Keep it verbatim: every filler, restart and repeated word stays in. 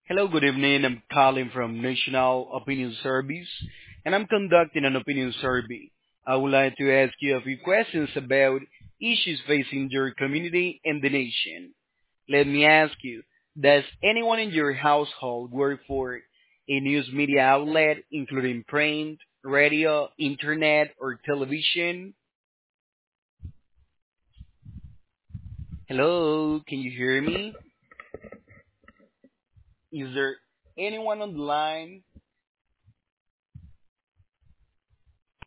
Hello, good evening. I'm calling from National Opinion Service, and I'm conducting an opinion survey. I would like to ask you a few questions about issues facing your community and the nation. Let me ask you, does anyone in your household work for a news media outlet, including print, radio, internet, or television? Hello, can you hear me? Is there anyone on the line?